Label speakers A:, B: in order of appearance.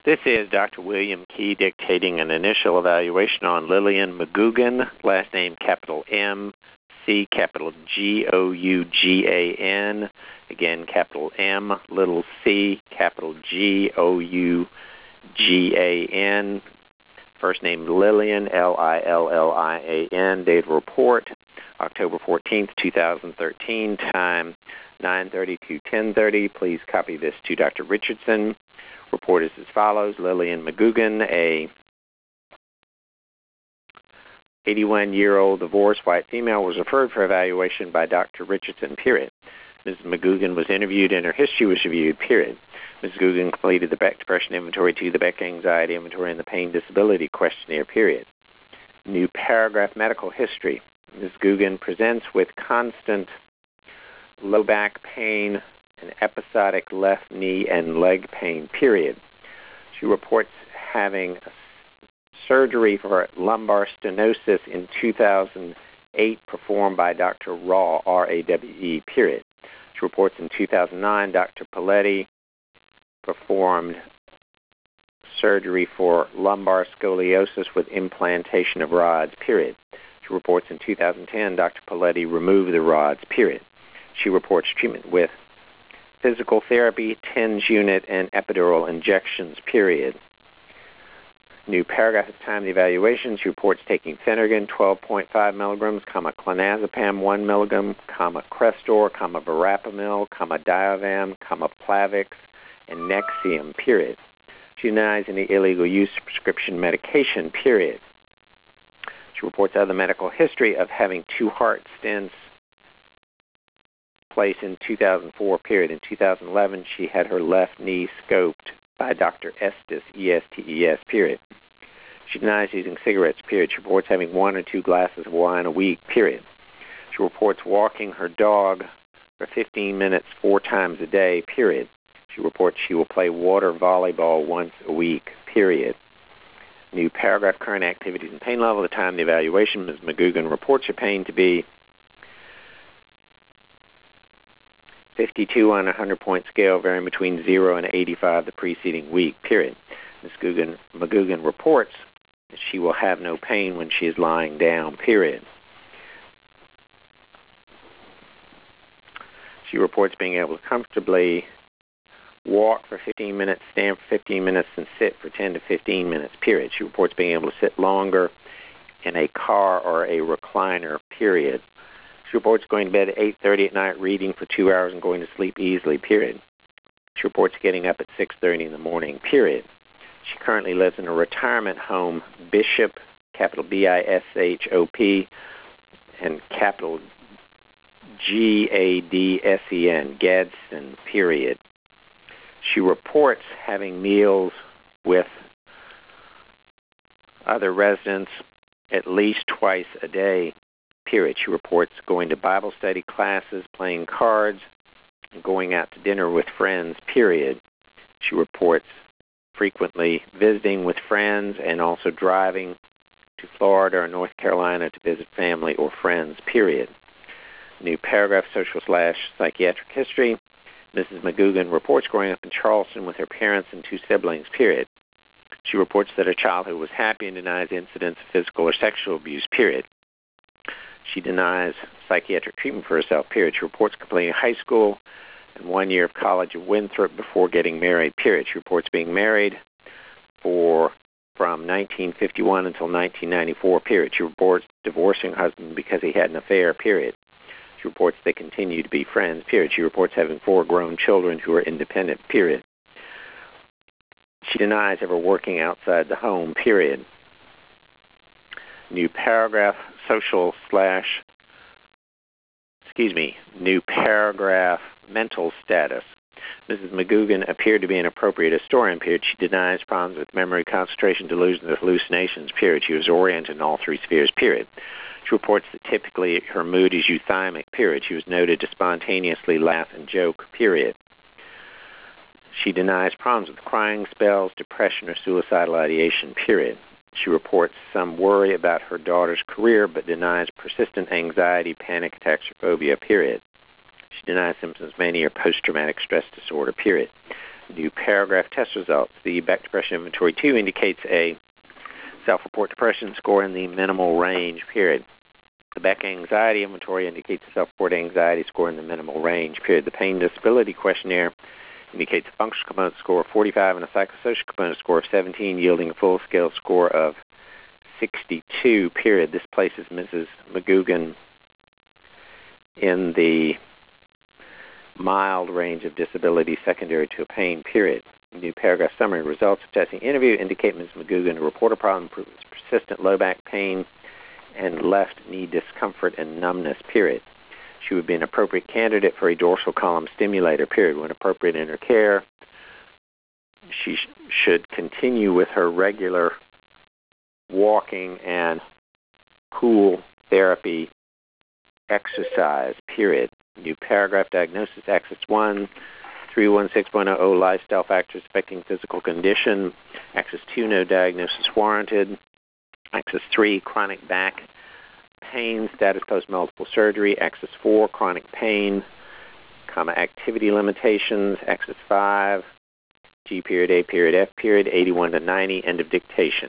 A: This is Dr. William Key dictating an initial evaluation on Lillian McGugan, last name capital M, C, capital Gougan, again capital M, little c, capital Gougan, first name Lillian, Lillian, date of report, October 14th, 2013, time 9:30 to 10:30. Please copy this to Dr. Richardson. Report is as follows. Lillian McGugan, a 81-year-old divorced white female, was referred for evaluation by Dr. Richardson, period. Mrs. McGugan was interviewed and her history was reviewed, period. Ms. McGugan completed the Beck Depression Inventory 2, the Beck Anxiety Inventory, and the Pain Disability Questionnaire, period. New paragraph, medical history. Ms. McGugan presents with constant low back pain and episodic left knee and leg pain, period. She reports having surgery for lumbar stenosis in 2008 performed by Dr. Rawe, R-A-W-E, period. She reports in 2009 Dr. Paletti performed surgery for lumbar scoliosis with implantation of rods, period. She reports in 2010 Dr. Paletti removed the rods, period. She reports treatment with physical therapy, TENS unit, and epidural injections, period. New paragraph at the time of the evaluation. She reports taking Phenergan 12.5 milligrams, clonazepam 1 milligram, Crestor, Verapamil, Diovan, Plavix, and Nexium, period. She denies any illegal use of prescription medication, period. She reports other medical history of having 2 heart stents placed in 2004, period. In 2011, she had her left knee scoped by Dr. Estes, E-S-T-E-S, period. She denies using cigarettes, period. She reports having 1 or 2 glasses of wine a week, period. She reports walking her dog for 15 minutes 4 times a day, period. She reports she will play water volleyball once a week, period. New paragraph, current activities and pain level. At the time of the evaluation, Ms. McGugan reports her pain to be 52 on a 100-point scale, varying between 0 and 85 the preceding week, period. Ms. McGugan reports that she will have no pain when she is lying down, period. She reports being able to comfortably walk for 15 minutes, stand for 15 minutes, and sit for 10 to 15 minutes, period. She reports being able to sit longer in a car or a recliner, period. She reports going to bed at 8:30 at night, reading for 2 hours, and going to sleep easily, period. She reports getting up at 6:30 in the morning, period. She currently lives in a retirement home, Bishop, capital B-I-S-H-O-P, and capital G-A-D-S-E-N, Gadsden, period. She reports having meals with other residents at least twice a day, period. She reports going to Bible study classes, playing cards, and going out to dinner with friends, period. She reports frequently visiting with friends and also driving to Florida or North Carolina to visit family or friends, period. New paragraph, social/psychiatric history. Mrs. McGugan reports growing up in Charleston with her parents and 2 siblings, period. She reports that her childhood was happy and denies incidents of physical or sexual abuse, period. She denies psychiatric treatment for herself, period. She reports completing high school and 1 year of college at Winthrop before getting married, period. She reports being married from 1951 until 1994, period. She reports divorcing her husband because he had an affair, period. She reports they continue to be friends, period. She reports having 4 grown children who are independent, period. She denies ever working outside the home, period. New paragraph, new paragraph, mental status. Mrs. McGugan appeared to be an appropriate historian, period. She denies problems with memory, concentration, delusions, and hallucinations, period. She was oriented in all 3 spheres, period. She reports that typically her mood is euthymic, period. She was noted to spontaneously laugh and joke, period. She denies problems with crying spells, depression, or suicidal ideation, period. She reports some worry about her daughter's career, but denies persistent anxiety, panic attacks, or phobia, period. She denies symptoms of mania or post-traumatic stress disorder, period. New paragraph test results. The Beck Depression Inventory 2 indicates a self-report depression score in the minimal range, period. The Beck Anxiety Inventory indicates a self-report anxiety score in the minimal range, period. The Pain Disability Questionnaire indicates a functional component score of 45 and a psychosocial component score of 17, yielding a full-scale score of 62, period. This places Mrs. McGugan in the mild range of disability secondary to a pain, period. New paragraph summary. Results of testing interview indicate Ms. McGugan to report a problem with persistent low back pain and left knee discomfort and numbness, period. She would be an appropriate candidate for a dorsal column stimulator, period. When appropriate in her care, she should continue with her regular walking and pool therapy exercise, period. New paragraph diagnosis, Axis 1, 316.00 lifestyle factors affecting physical condition. Axis 2, no diagnosis warranted. Axis 3, chronic back pain, status post-multiple surgery. Axis 4, chronic pain, activity limitations. Axis 5, G period, A period, F period, 81 to 90, end of dictation.